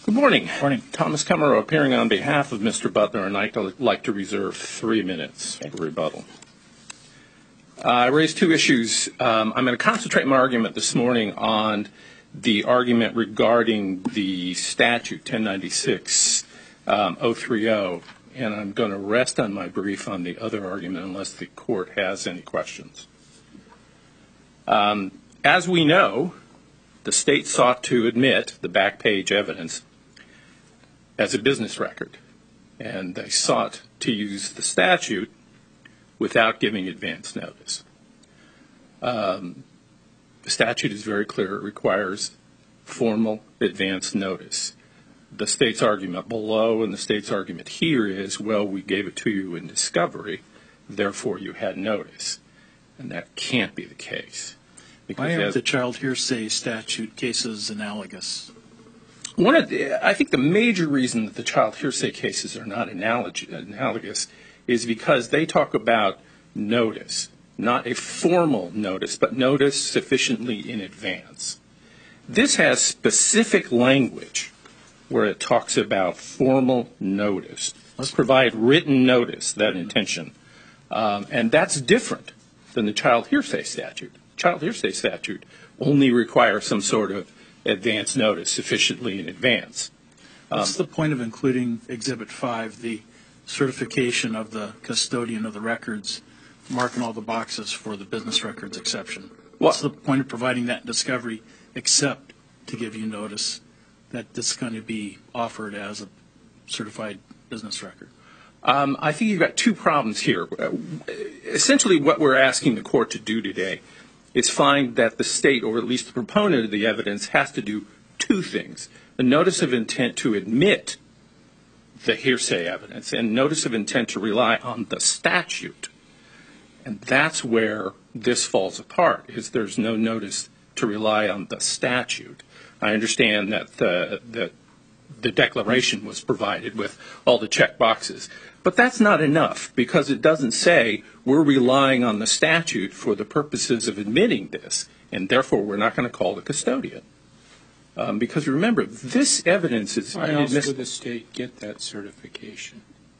Good morning. Morning. Thomas Kemmerer appearing on behalf of Mr. Butler, and I'd like to reserve 3 minutes for rebuttal. I raised two issues. I'm going to concentrate my argument this morning on the argument regarding the statute 1096-030, and I'm going to rest on my brief on the other argument unless the court has any questions. As we know, the state sought to admit the back page evidence as a business record, and they sought to use the statute without giving advance notice. The statute is very clear. It requires formal advance notice. The state's argument below and the state's argument here is, well, we gave it to you in discovery, therefore you had notice. And that can't be the case. Why aren't the child hearsay statute cases analogous? I think the major reason that the child hearsay cases are not analogous is because they talk about notice, not a formal notice, but notice sufficiently in advance. This has specific language where it talks about formal notice. Let's provide written notice, that intention. And that's different than the child hearsay statute. Child hearsay statute only requires some sort of advance notice sufficiently in advance. What's the point of including Exhibit 5, the certification of the custodian of the records, marking all the boxes for the business records exception? What's the point of providing that discovery except to give you notice that this is going to be offered as a certified business record? I think you've got two problems here. Essentially what we're asking the court to do today is find that the state, or at least the proponent of the evidence, has to do two things: a notice of intent to admit the hearsay evidence and notice of intent to rely on the statute. And that's where this falls apart, is there's no notice to rely on the statute. I understand that the declaration was provided with all the check boxes. But that's not enough, because it doesn't say we're relying on the statute for the purposes of admitting this, and therefore we're not going to call the custodian. Because remember, this evidence is... Why else would the state get that certification?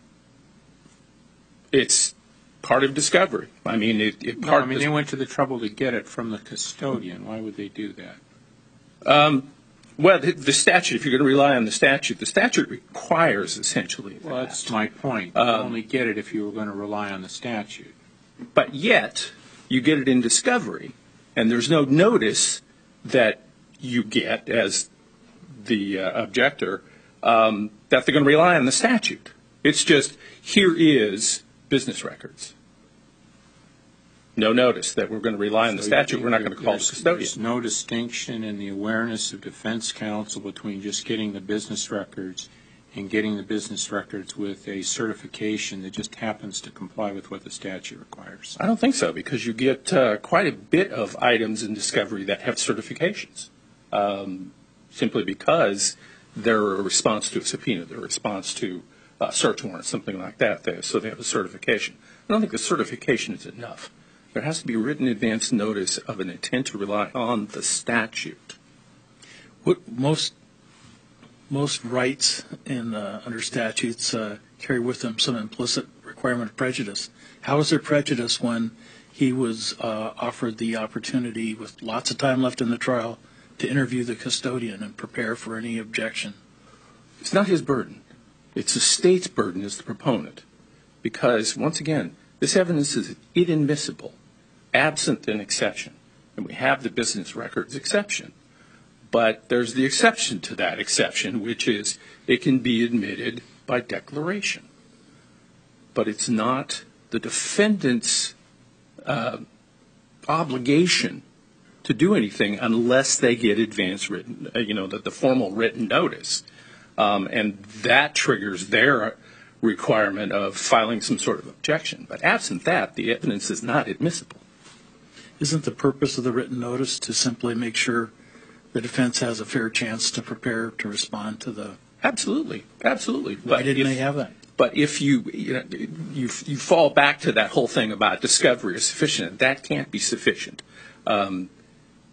It's part of discovery. I mean, they went to the trouble to get it from the custodian. Why would they do that? Well, the statute, if you're going to rely on the statute requires essentially that. Well, that's my point. You only get it if you were going to rely on the statute. But yet, you get it in discovery, and there's no notice that you get as the objector that they're going to rely on the statute. It's just, here is business records. No notice that we're going to rely on the statute. We're not going to call the custodian. There's no distinction in the awareness of defense counsel between just getting the business records and getting the business records with a certification that just happens to comply with what the statute requires. I don't think so, because you get quite a bit of items in discovery that have certifications, simply because they're a response to a subpoena, they're a response to a search warrant, something like that. So they have a certification. I don't think the certification is enough. There has to be written advance notice of an intent to rely on the statute. Most rights under statutes carry with them some implicit requirement of prejudice. How is there prejudice when he was offered the opportunity, with lots of time left in the trial, to interview the custodian and prepare for any objection? It's not his burden. It's the state's burden as the proponent. Because, once again, this evidence is inadmissible, absent an exception. And we have the business records exception. But there's the exception to that exception, which is it can be admitted by declaration. But it's not the defendant's obligation to do anything unless they get advance written, the formal written notice. And that triggers their requirement of filing some sort of objection. But absent that, the evidence is not admissible. Isn't the purpose of the written notice to simply make sure the defense has a fair chance to prepare to respond to the... Absolutely. Why didn't they have that? But if you fall back to that whole thing about discovery is sufficient, that can't be sufficient.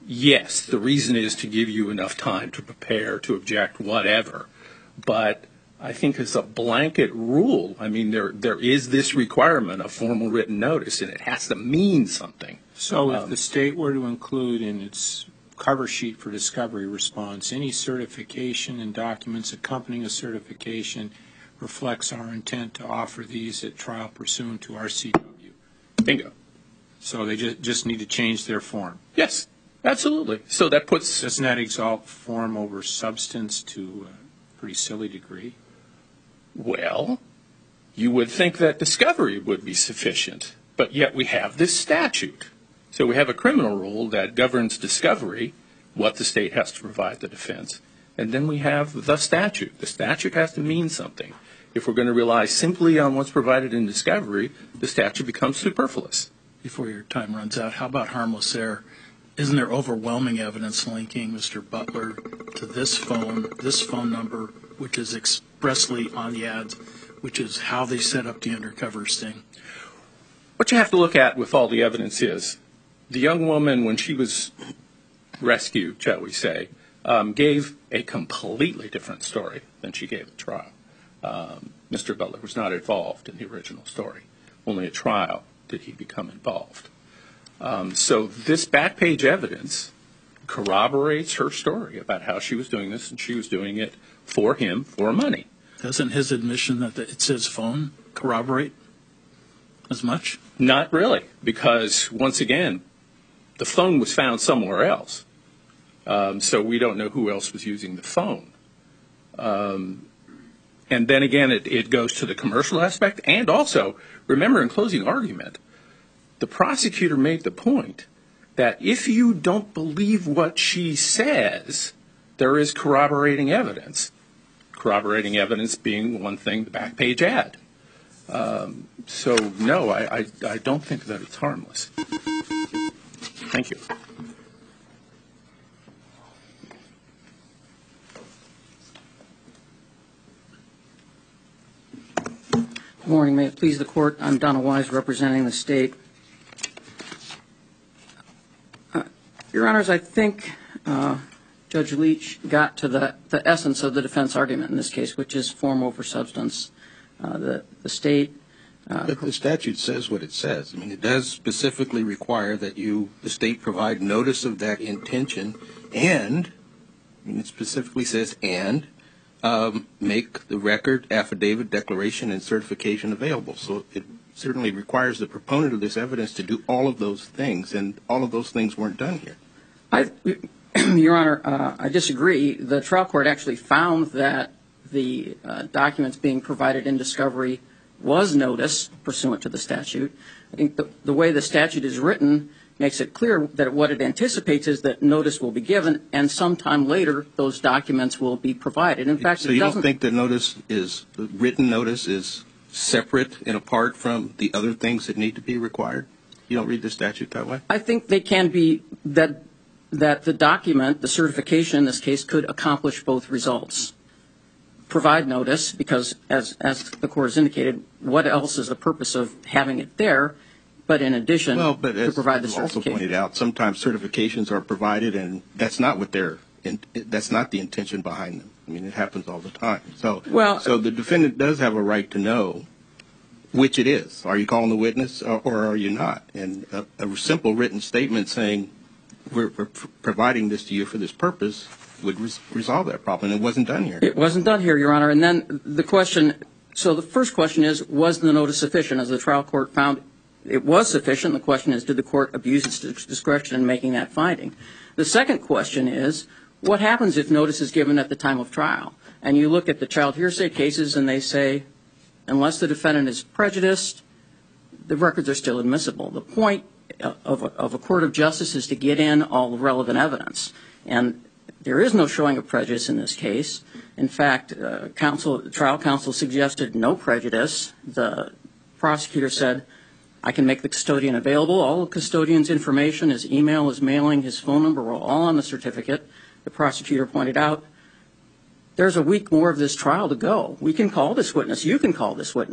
yes, the reason is to give you enough time to prepare, to object, whatever. But I think as a blanket rule, I mean, there is this requirement of formal written notice, and it has to mean something. So if the state were to include in its cover sheet for discovery response any certification and documents accompanying a certification reflects our intent to offer these at trial pursuant to our CW. Bingo. So they just need to change their form. Yes, absolutely. So that puts... Doesn't that exalt form over substance to a pretty silly degree? Well, you would think that discovery would be sufficient, but yet we have this statute. So we have a criminal rule that governs discovery, what the state has to provide the defense, and then we have the statute. The statute has to mean something. If we're going to rely simply on what's provided in discovery, the statute becomes superfluous. Before your time runs out, how about harmless error? Isn't there overwhelming evidence linking Mr. Butler to this phone number, which is expressly on the ads, which is how they set up the undercover sting? What you have to look at with all the evidence is the young woman, when she was rescued, shall we say, gave a completely different story than she gave at trial. Mr. Butler was not involved in the original story. Only at trial did he become involved. So this back page evidence corroborates her story about how she was doing this, and she was doing it for him for money. Doesn't his admission that it's his phone corroborate as much? Not really, because once again, the phone was found somewhere else. So we don't know who else was using the phone. And then again, it goes to the commercial aspect. And also, remember in closing argument, the prosecutor made the point that if you don't believe what she says, there is corroborating evidence. Corroborating evidence being one thing, the back page ad. So no, I don't think that it's harmless. Thank you. Good morning. May it please the Court. I'm Donald Wise, representing the State. Your Honors, I think Judge Leach got to the essence of the defense argument in this case, which is form over substance. The State... But the statute says what it says. I mean, it does specifically require that the State provide notice of that intention and, I mean, it specifically says, and make the record, affidavit, declaration, and certification available. So it certainly requires the proponent of this evidence to do all of those things, and all of those things weren't done here. Your Honor, I disagree. The trial court actually found that the documents being provided in discovery was notice pursuant to the statute. I think the way the statute is written makes it clear that what it anticipates is that notice will be given, and sometime later those documents will be provided. In fact, so you don't think the written notice is separate and apart from the other things that need to be required? You don't read the statute that way? I think they can be that the document, the certification in this case, could accomplish both results. Provide notice, because as the Court has indicated, what else is the purpose of having it there? But in addition, to provide the certification. Also pointed out, sometimes certifications are provided, and that's not that's not the intention behind them. I mean, it happens all the time. So the defendant does have a right to know which it is. Are you calling the witness, or are you not? And a simple written statement saying we're providing this to you for this purpose would resolve that problem. And it wasn't done here. It wasn't done here, Your Honor. And then the question. So the first question is, was the notice sufficient? As the trial court found, it was sufficient. The question is, did the court abuse its discretion in making that finding? The second question is, what happens if notice is given at the time of trial? And you look at the child hearsay cases and they say, unless the defendant is prejudiced, the records are still admissible. The point of a court of justice is to get in all the relevant evidence. And there is no showing of prejudice in this case. In fact, trial counsel suggested no prejudice. The prosecutor said, I can make the custodian available. All the custodian's information, his email, his mailing, his phone number were all on the certificate. The prosecutor pointed out, there's a week more of this trial to go. We can call this witness. You can call this witness.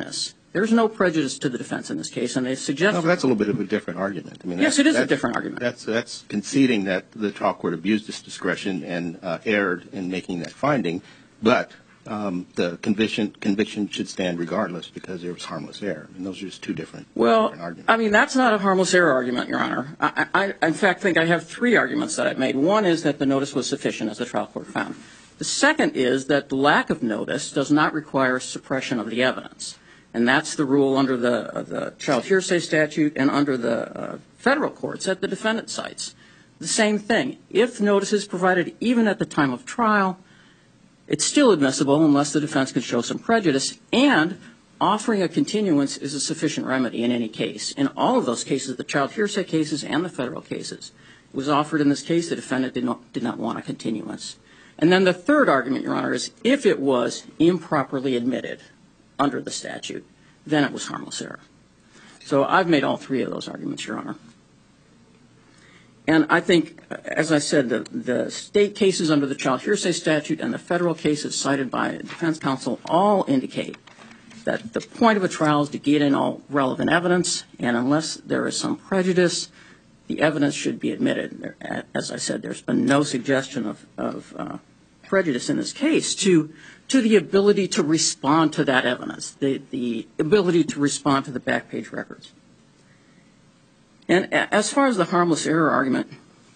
There's no prejudice to the defense in this case, and they suggest... No, but that's a little bit of a different argument. I mean, yes, it is a different argument. That's conceding that the trial court abused its discretion and erred in making that finding, but the conviction should stand regardless because there was harmless error. I mean, those are just two different arguments. I mean, that's not a harmless error argument, Your Honor. I in fact, think I have three arguments that I've made. One is that the notice was sufficient, as the trial court found. The second is that the lack of notice does not require suppression of the evidence. And that's the rule under the child hearsay statute and under the federal courts at the defendant cites. The same thing. If notice is provided even at the time of trial, it's still admissible unless the defense can show some prejudice, and offering a continuance is a sufficient remedy in any case. In all of those cases, the child hearsay cases and the federal cases, it was offered in this case, the defendant did not want a continuance. And then the third argument, Your Honor, is if it was improperly admitted under the statute, then it was harmless error. So I've made all three of those arguments, Your Honor. And I think, as I said, the state cases under the child hearsay statute and the federal cases cited by defense counsel all indicate that the point of a trial is to get in all relevant evidence, and unless there is some prejudice, the evidence should be admitted. As I said, there's been no suggestion of prejudice in this case to the ability to respond to that evidence, the ability to respond to the back page records. And as far as the harmless error argument,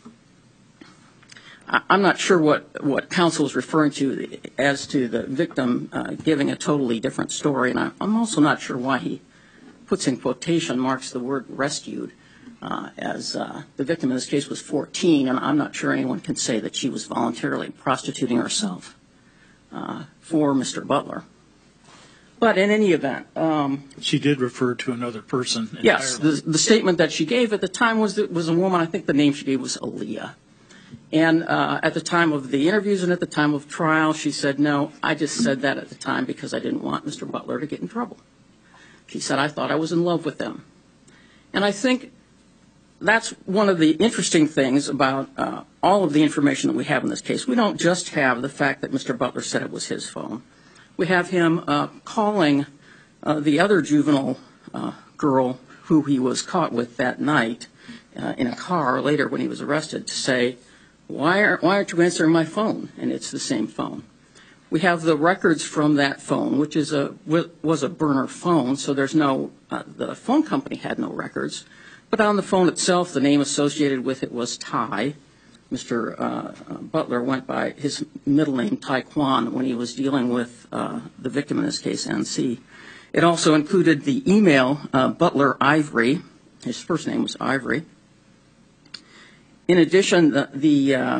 I'm not sure what counsel is referring to as to the victim giving a totally different story, and I'm also not sure why he puts in quotation marks the word rescued, as the victim in this case was 14, and I'm not sure anyone can say that she was voluntarily prostituting herself for Mr. Butler. But in any event... she did refer to another person entirely. Yes, the statement that she gave at the time was a woman. I think the name she gave was Aaliyah. And at the time of the interviews and at the time of trial, she said, no, I just said that at the time because I didn't want Mr. Butler to get in trouble. She said, I thought I was in love with them. And I think that's one of the interesting things about all of the information that we have in this case. We don't just have the fact that Mr. Butler said it was his phone. We have him calling the other juvenile girl who he was caught with that night in a car later when he was arrested to say, why aren't you answering my phone? And it's the same phone. We have the records from that phone, which was a burner phone, so there's no, the phone company had no records. But on the phone itself, the name associated with it was Ty. Mr. Butler went by his middle name, Taekwon, when he was dealing with the victim in this case, NC. It also included the email, Butler Ivory. His first name was Ivory. In addition, the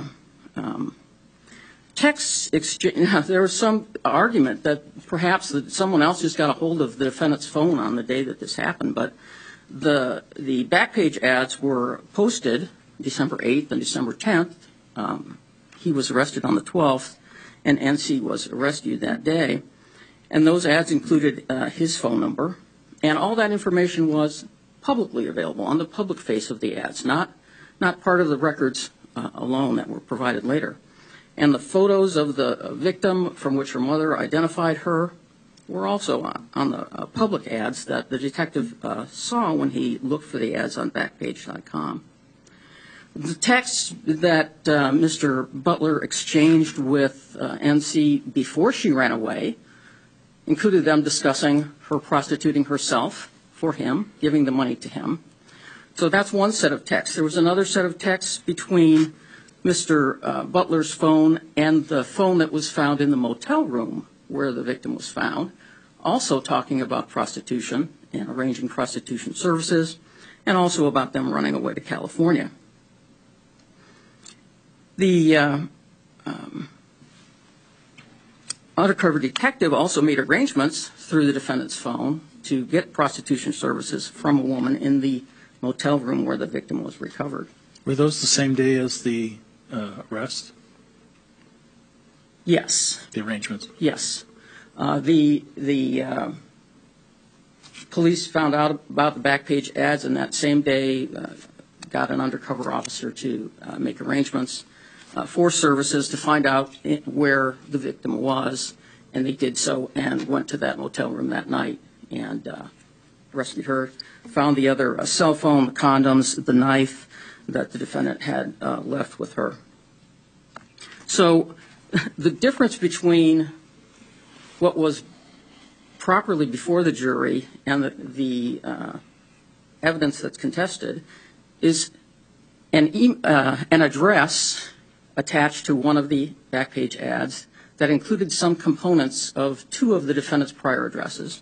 text exchange, there was some argument that perhaps that someone else just got a hold of the defendant's phone on the day that this happened, but the back page ads were posted December 8th and December 10th. He was arrested on the 12th, and NC was arrested that day. And those ads included his phone number, and all that information was publicly available on the public face of the ads, not part of the records alone that were provided later. And the photos of the victim from which her mother identified her were also on the public ads that the detective saw when he looked for the ads on Backpage.com. The text that Mr. Butler exchanged with NC before she ran away included them discussing her prostituting herself for him, giving the money to him. So that's one set of texts. There was another set of texts between Mr. Butler's phone and the phone that was found in the motel room where the victim was found, also talking about prostitution and arranging prostitution services, and also about them running away to California. The undercover detective also made arrangements through the defendant's phone to get prostitution services from a woman in the motel room where the victim was recovered. Were those the same day as the arrest? Yes. The arrangements? Yes. The police found out about the Backpage ads, and that same day got an undercover officer to make arrangements for services to find out where the victim was, and they did so and went to that motel room that night and rescued her, found the other cell phone, the condoms, the knife that the defendant had left with her. So the difference between what was properly before the jury and the evidence that's contested is an address attached to one of the back page ads that included some components of two of the defendant's prior addresses,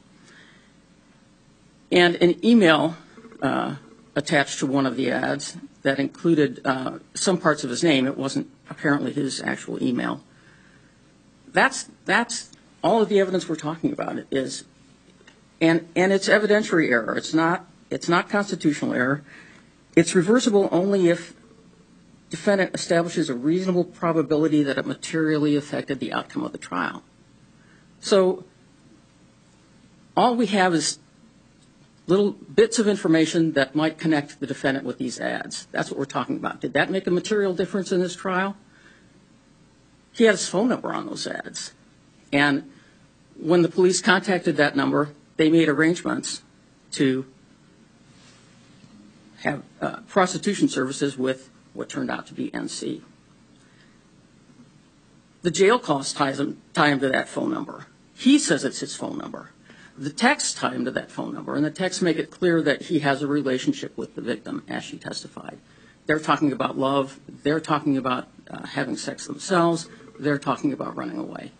and an email attached to one of the ads that included some parts of his name. It wasn't apparently his actual email. That's all of the evidence we're talking about is, and it's evidentiary error. It's not constitutional error. It's reversible only if defendant establishes a reasonable probability that it materially affected the outcome of the trial. So all we have is little bits of information that might connect the defendant with these ads. That's what we're talking about. Did that make a material difference in this trial? He had his phone number on those ads. And when the police contacted that number, they made arrangements to have prostitution services with what turned out to be NC. The jail calls tie him to that phone number. He says it's his phone number. The texts tie him to that phone number, and the texts make it clear that he has a relationship with the victim, as she testified. They're talking about love. They're talking about having sex themselves. They're talking about running away.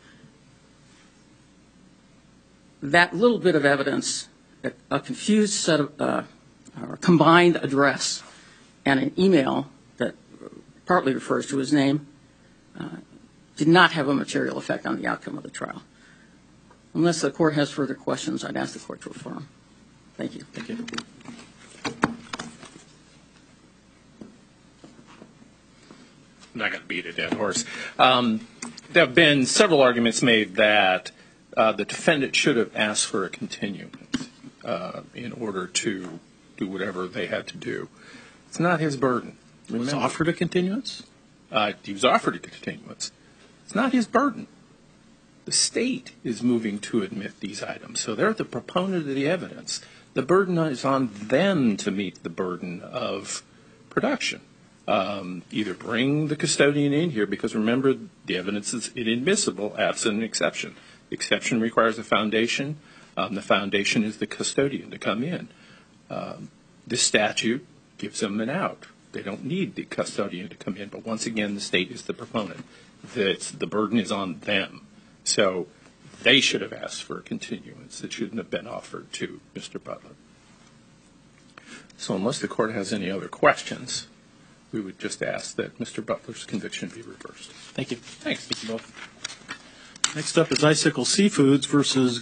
That little bit of evidence, a confused set of or combined address and an email that partly refers to his name, did not have a material effect on the outcome of the trial. Unless the court has further questions, I'd ask the court to affirm. Thank you. Thank you. I'm not going to beat a dead horse. There have been several arguments made that the defendant should have asked for a continuance in order to do whatever they had to do. It's not his burden. He was offered a continuance? He was offered a continuance. It's not his burden. The state is moving to admit these items, so they're the proponent of the evidence. The burden is on them to meet the burden of production. Either bring the custodian in here, because remember, the evidence is inadmissible absent an exception. The exception requires a foundation. The foundation is the custodian to come in. This statute gives them an out. They don't need the custodian to come in, but once again, the state is the proponent. The burden is on them. So they should have asked for a continuance. It shouldn't have been offered to Mr. Butler. So unless the court has any other questions, we would just ask that Mr. Butler's conviction be reversed. Thank you. Thanks. Thank you both. Next up is Icicle Seafoods versus